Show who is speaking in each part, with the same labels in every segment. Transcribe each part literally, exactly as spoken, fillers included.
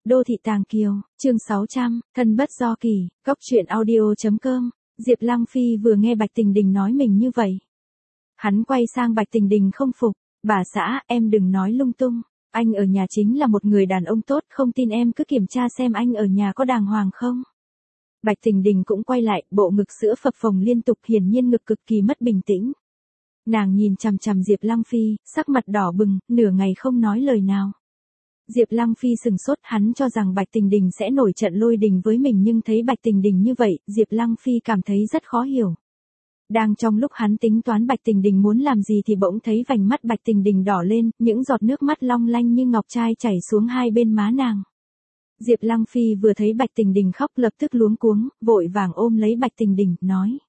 Speaker 1: Đô thị Tàng Kiều, chương sáu trăm, thân bất do kỳ, góc truyện audio.com. Diệp Lăng Phi vừa nghe Bạch Tình Đình nói mình như vậy. Hắn quay sang Bạch Tình Đình không phục, bà xã, em đừng nói lung tung, anh ở nhà chính là một người đàn ông tốt, không tin em cứ kiểm tra xem anh ở nhà có đàng hoàng không. Bạch Tình Đình cũng quay lại, bộ ngực sữa phập phồng liên tục, hiển nhiên ngực cực kỳ mất bình tĩnh. Nàng nhìn chằm chằm Diệp Lăng Phi, sắc mặt đỏ bừng, nửa ngày không nói lời nào. Diệp Lăng Phi sừng sốt, hắn cho rằng Bạch Tình Đình sẽ nổi trận lôi đình với mình nhưng thấy Bạch Tình Đình như vậy, Diệp Lăng Phi cảm thấy rất khó hiểu. Đang trong lúc hắn tính toán Bạch Tình Đình muốn làm gì thì bỗng thấy vành mắt Bạch Tình Đình đỏ lên, những giọt nước mắt long lanh như ngọc trai chảy xuống hai bên má nàng. Diệp Lăng Phi vừa thấy Bạch Tình Đình khóc lập tức luống cuống, vội vàng ôm lấy Bạch Tình Đình, nói.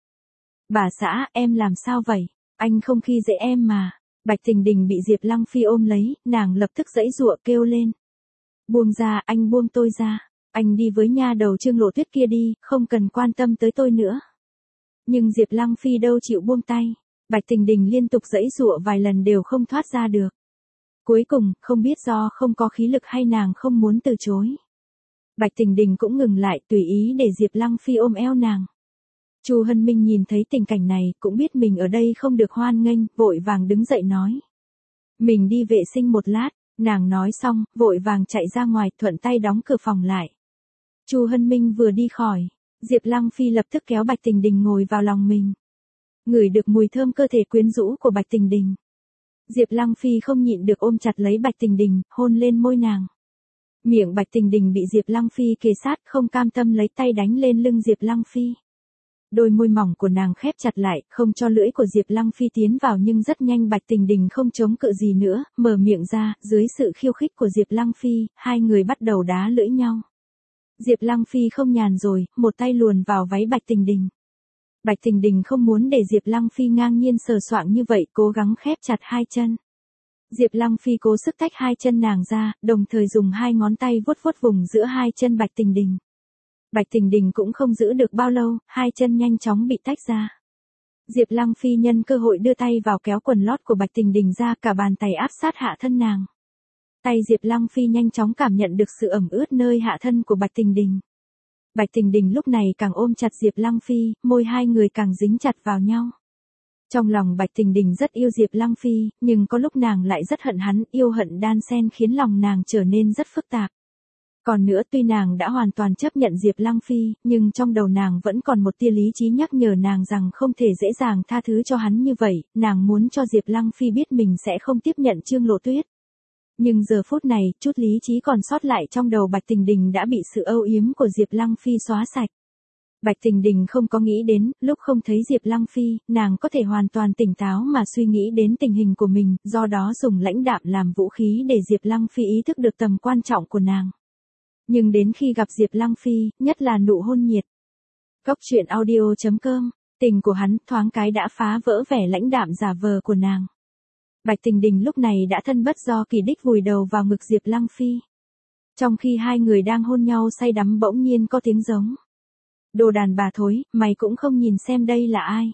Speaker 1: Bà xã, em làm sao vậy? Anh không khi dễ em mà. Bạch Tình Đình bị Diệp Lăng Phi ôm lấy, nàng lập tức giãy giụa kêu lên. Buông ra, anh buông tôi ra. Anh đi với nha đầu Trương Lộ Tuyết kia đi, không cần quan tâm tới tôi nữa. Nhưng Diệp Lăng Phi đâu chịu buông tay. Bạch Tình Đình liên tục giãy giụa vài lần đều không thoát ra được. Cuối cùng, không biết do không có khí lực hay nàng không muốn từ chối. Bạch Tình Đình cũng ngừng lại, tùy ý để Diệp Lăng Phi ôm eo nàng. Chu Hân Minh nhìn thấy tình cảnh này, cũng biết mình ở đây không được hoan nghênh, vội vàng đứng dậy nói. Mình đi vệ sinh một lát, nàng nói xong, vội vàng chạy ra ngoài, thuận tay đóng cửa phòng lại. Chu Hân Minh vừa đi khỏi, Diệp Lăng Phi lập tức kéo Bạch Tình Đình ngồi vào lòng mình. Ngửi được mùi thơm cơ thể quyến rũ của Bạch Tình Đình. Diệp Lăng Phi không nhịn được ôm chặt lấy Bạch Tình Đình, hôn lên môi nàng. Miệng Bạch Tình Đình bị Diệp Lăng Phi kề sát, không cam tâm lấy tay đánh lên lưng Diệp Lăng Phi. Đôi môi mỏng của nàng khép chặt lại, không cho lưỡi của Diệp Lăng Phi tiến vào nhưng rất nhanh Bạch Tình Đình không chống cự gì nữa, mở miệng ra, dưới sự khiêu khích của Diệp Lăng Phi, hai người bắt đầu đá lưỡi nhau. Diệp Lăng Phi không nhàn rồi, một tay luồn vào váy Bạch Tình Đình. Bạch Tình Đình không muốn để Diệp Lăng Phi ngang nhiên sờ soạng như vậy, cố gắng khép chặt hai chân. Diệp Lăng Phi cố sức tách hai chân nàng ra, đồng thời dùng hai ngón tay vuốt vuốt vùng giữa hai chân Bạch Tình Đình. Bạch Tình Đình cũng không giữ được bao lâu, hai chân nhanh chóng bị tách ra. Diệp Lăng Phi nhân cơ hội đưa tay vào kéo quần lót của Bạch Tình Đình ra, cả bàn tay áp sát hạ thân nàng. Tay Diệp Lăng Phi nhanh chóng cảm nhận được sự ẩm ướt nơi hạ thân của Bạch Tình Đình. Bạch Tình Đình lúc này càng ôm chặt Diệp Lăng Phi, môi hai người càng dính chặt vào nhau. Trong lòng Bạch Tình Đình rất yêu Diệp Lăng Phi, nhưng có lúc nàng lại rất hận hắn, yêu hận đan xen khiến lòng nàng trở nên rất phức tạp. Còn nữa, tuy nàng đã hoàn toàn chấp nhận Diệp Lăng Phi, nhưng trong đầu nàng vẫn còn một tia lý trí nhắc nhở nàng rằng không thể dễ dàng tha thứ cho hắn như vậy, nàng muốn cho Diệp Lăng Phi biết mình sẽ không tiếp nhận Trương Lộ Tuyết. Nhưng giờ phút này, chút lý trí còn sót lại trong đầu Bạch Tình Đình đã bị sự âu yếm của Diệp Lăng Phi xóa sạch. Bạch Tình Đình không có nghĩ đến, lúc không thấy Diệp Lăng Phi, nàng có thể hoàn toàn tỉnh táo mà suy nghĩ đến tình hình của mình, do đó dùng lãnh đạm làm vũ khí để Diệp Lăng Phi ý thức được tầm quan trọng của nàng. Nhưng đến khi gặp Diệp Lăng Phi, nhất là nụ hôn nhiệt. Góc truyện audio.com, tình của hắn thoáng cái đã phá vỡ vẻ lãnh đạm giả vờ của nàng. Bạch Tình Đình lúc này đã thân bất do kỳ đích vùi đầu vào ngực Diệp Lăng Phi. Trong khi hai người đang hôn nhau say đắm bỗng nhiên có tiếng giống. Đồ đàn bà thối, mày cũng không nhìn xem đây là ai.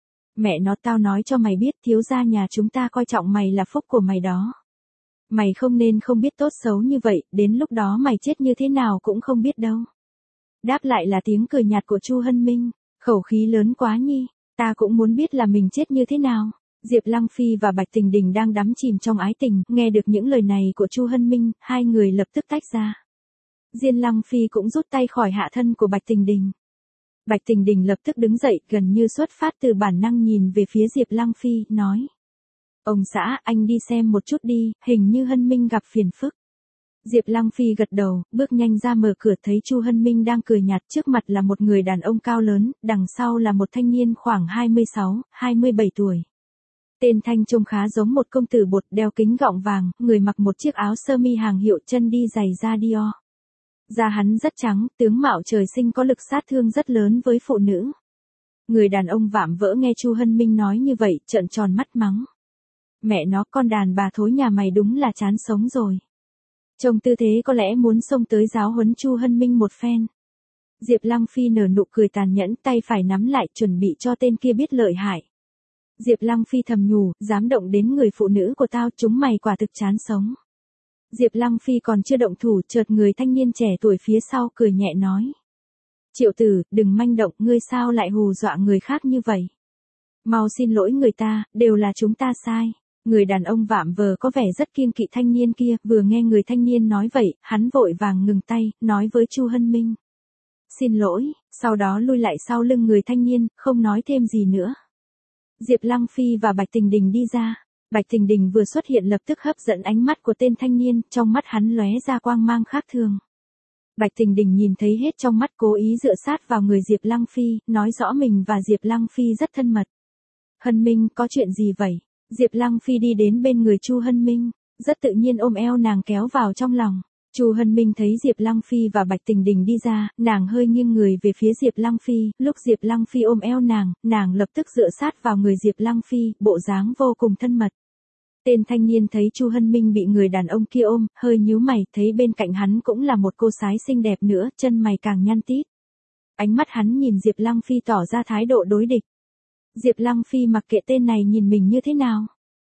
Speaker 1: Mẹ nó, tao nói cho mày biết, thiếu gia nhà chúng ta coi trọng mày là phúc của mày đó. Mày không nên không biết tốt xấu như vậy, đến lúc đó mày chết như thế nào cũng không biết đâu. Đáp lại là tiếng cười nhạt của Chu Hân Minh, khẩu khí lớn quá nhi, ta cũng muốn biết là mình chết như thế nào. Diệp Lăng Phi và Bạch Tình Đình đang đắm chìm trong ái tình, nghe được những lời này của Chu Hân Minh, hai người lập tức tách ra. Diên Lăng Phi cũng rút tay khỏi hạ thân của Bạch Tình Đình. Bạch Tình Đình lập tức đứng dậy, gần như xuất phát từ bản năng nhìn về phía Diệp Lăng Phi, nói. Ông xã, anh đi xem một chút đi, hình như Hân Minh gặp phiền phức. Diệp Lăng Phi gật đầu, bước nhanh ra mở cửa, thấy Chu Hân Minh đang cười nhạt, trước mặt là một người đàn ông cao lớn, đằng sau là một thanh niên khoảng hai mươi sáu, hai mươi bảy tuổi. Tên Thanh trông khá giống một công tử bột, đeo kính gọng vàng, người mặc một chiếc áo sơ mi hàng hiệu, chân đi giày da Dior. Da hắn rất trắng, tướng mạo trời sinh có lực sát thương rất lớn với phụ nữ. Người đàn ông vạm vỡ nghe Chu Hân Minh nói như vậy, trợn tròn mắt mắng. Mẹ nó, con đàn bà thối nhà mày đúng là chán sống rồi. Trông tư thế có lẽ muốn xông tới giáo huấn Chu Hân Minh một phen. Diệp Lăng Phi nở nụ cười tàn nhẫn, tay phải nắm lại, chuẩn bị cho tên kia biết lợi hại. Diệp Lăng Phi thầm nhủ, dám động đến người phụ nữ của tao, chúng mày quả thực chán sống. Diệp Lăng Phi còn chưa động thủ, chợt người thanh niên trẻ tuổi phía sau cười nhẹ nói. Triệu tử, đừng manh động, ngươi sao lại hù dọa người khác như vậy? Mau xin lỗi người ta, đều là chúng ta sai. Người đàn ông vạm vờ có vẻ rất kiêng kỵ thanh niên kia, vừa nghe người thanh niên nói vậy, hắn vội vàng ngừng tay, nói với Chu Hân Minh. Xin lỗi, sau đó lui lại sau lưng người thanh niên, không nói thêm gì nữa. Diệp Lăng Phi và Bạch Tình Đình đi ra. Bạch Tình Đình vừa xuất hiện lập tức hấp dẫn ánh mắt của tên thanh niên, trong mắt hắn lóe ra quang mang khác thường. Bạch Tình Đình nhìn thấy hết trong mắt, cố ý dựa sát vào người Diệp Lăng Phi, nói rõ mình và Diệp Lăng Phi rất thân mật. Hân Minh, có chuyện gì vậy? Diệp Lăng Phi đi đến bên người Chu Hân Minh, rất tự nhiên ôm eo nàng kéo vào trong lòng. Chu Hân Minh thấy Diệp Lăng Phi và Bạch Tình Đình đi ra, nàng hơi nghiêng người về phía Diệp Lăng Phi, lúc Diệp Lăng Phi ôm eo nàng, nàng lập tức dựa sát vào người Diệp Lăng Phi, bộ dáng vô cùng thân mật. Tên thanh niên thấy Chu Hân Minh bị người đàn ông kia ôm, hơi nhíu mày, thấy bên cạnh hắn cũng là một cô gái xinh đẹp nữa, chân mày càng nhăn tít. Ánh mắt hắn nhìn Diệp Lăng Phi tỏ ra thái độ đối địch. Diệp Lăng Phi mặc kệ tên này nhìn mình như thế nào.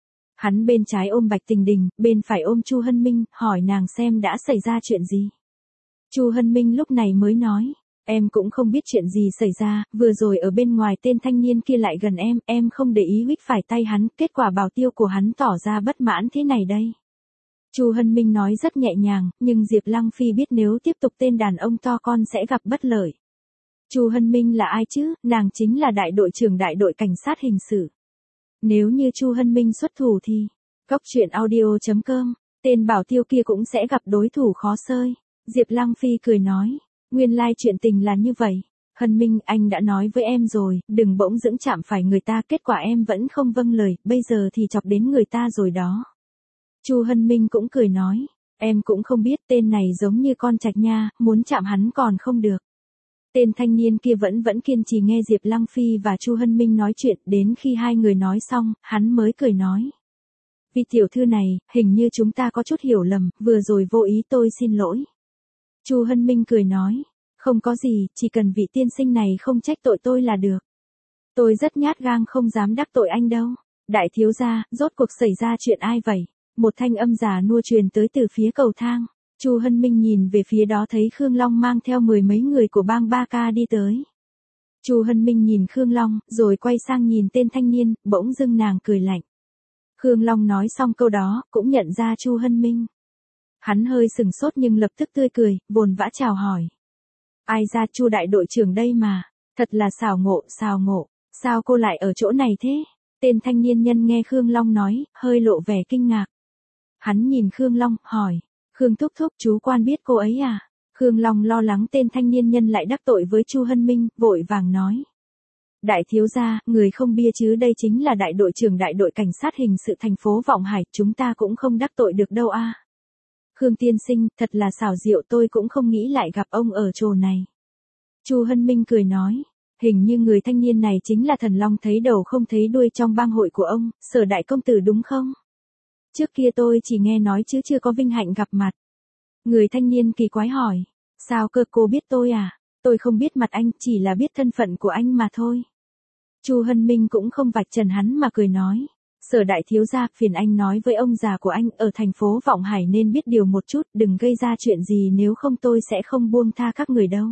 Speaker 1: Hắn bên trái ôm Bạch Tình Đình, bên phải ôm Chu Hân Minh, hỏi nàng xem đã xảy ra chuyện gì. Chu Hân Minh lúc này mới nói, em cũng không biết chuyện gì xảy ra, vừa rồi ở bên ngoài tên thanh niên kia lại gần em, em không để ý huých phải tay hắn, kết quả bảo tiêu của hắn tỏ ra bất mãn thế này đây. Chu Hân Minh nói rất nhẹ nhàng, nhưng Diệp Lăng Phi biết nếu tiếp tục tên đàn ông to con sẽ gặp bất lợi. Chu Hân Minh là ai chứ, nàng chính là đại đội trưởng đại đội cảnh sát hình sự. Nếu như Chu Hân Minh xuất thủ thì, Cốc truyện audio chấm com, tên bảo tiêu kia cũng sẽ gặp đối thủ khó xơi. Diệp Lăng Phi cười nói, nguyên lai chuyện tình là như vậy. Hân Minh, anh đã nói với em rồi, đừng bỗng dững chạm phải người ta, kết quả em vẫn không vâng lời, bây giờ thì chọc đến người ta rồi đó. Chu Hân Minh cũng cười nói, em cũng không biết, tên này giống như con trạch nha, muốn chạm hắn còn không được. Tên thanh niên kia vẫn vẫn kiên trì nghe Diệp Lăng Phi và Chu Hân Minh nói chuyện, đến khi hai người nói xong, hắn mới cười nói. Vì tiểu thư này, hình như chúng ta có chút hiểu lầm, vừa rồi vô ý tôi xin lỗi. Chu Hân Minh cười nói, không có gì, chỉ cần vị tiên sinh này không trách tội tôi là được. Tôi rất nhát gang không dám đắc tội anh đâu. Đại thiếu gia, rốt cuộc xảy ra chuyện ai vậy? Một thanh âm già nua truyền tới từ phía cầu thang. Chu Hân Minh nhìn về phía đó thấy Khương Long mang theo mười mấy người của bang Ba Ca đi tới. Chu Hân Minh nhìn Khương Long, rồi quay sang nhìn tên thanh niên, bỗng dưng nàng cười lạnh. Khương Long nói xong câu đó, cũng nhận ra Chu Hân Minh. Hắn hơi sừng sốt nhưng lập tức tươi cười, vồn vã chào hỏi. Ai ra, Chu đại đội trưởng đây mà, thật là xảo ngộ, xảo ngộ, sao cô lại ở chỗ này thế? Tên thanh niên nhân nghe Khương Long nói, hơi lộ vẻ kinh ngạc. Hắn nhìn Khương Long, hỏi. Khương thúc thúc, chú quan biết cô ấy à? Khương Long lo lắng tên thanh niên nhân lại đắc tội với Chu Hân Minh, vội vàng nói. Đại thiếu gia, người không bia chứ, đây chính là đại đội trưởng đại đội cảnh sát hình sự thành phố Vọng Hải, chúng ta cũng không đắc tội được đâu a. Khương tiên sinh, thật là xảo diệu, tôi cũng không nghĩ lại gặp ông ở chỗ này. Chu Hân Minh cười nói, hình như người thanh niên này chính là thần long thấy đầu không thấy đuôi trong bang hội của ông, Sở đại công tử đúng không? Trước kia tôi chỉ nghe nói chứ chưa có vinh hạnh gặp mặt. Người thanh niên kỳ quái hỏi, sao cơ, cô biết tôi à? Tôi không biết mặt anh, chỉ là biết thân phận của anh mà thôi. Chu Hân Minh cũng không vạch trần hắn mà cười nói, Sở đại thiếu gia, phiền anh nói với ông già của anh ở thành phố Vọng Hải nên biết điều một chút, đừng gây ra chuyện gì, nếu không tôi sẽ không buông tha các người đâu.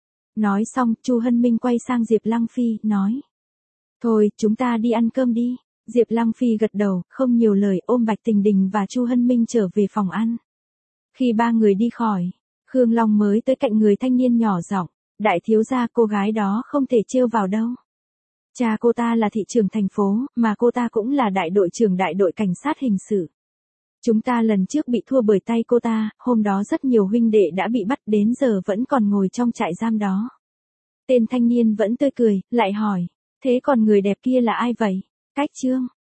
Speaker 1: Nói xong, Chu Hân Minh quay sang Diệp Lăng Phi, nói, thôi, chúng ta đi ăn cơm đi. Diệp Lăng Phi gật đầu, không nhiều lời, ôm Bạch Tình Đình và Chu Hân Minh trở về phòng ăn. Khi ba người đi khỏi, Khương Long mới tới cạnh người thanh niên nhỏ giọng, đại thiếu gia, cô gái đó không thể trêu vào đâu. Cha cô ta là thị trưởng thành phố, mà cô ta cũng là đại đội trưởng đại đội cảnh sát hình sự. Chúng ta lần trước bị thua bởi tay cô ta, hôm đó rất nhiều huynh đệ đã bị bắt, đến giờ vẫn còn ngồi trong trại giam đó. Tên thanh niên vẫn tươi cười, lại hỏi, thế còn người đẹp kia là ai vậy? Cách Trương,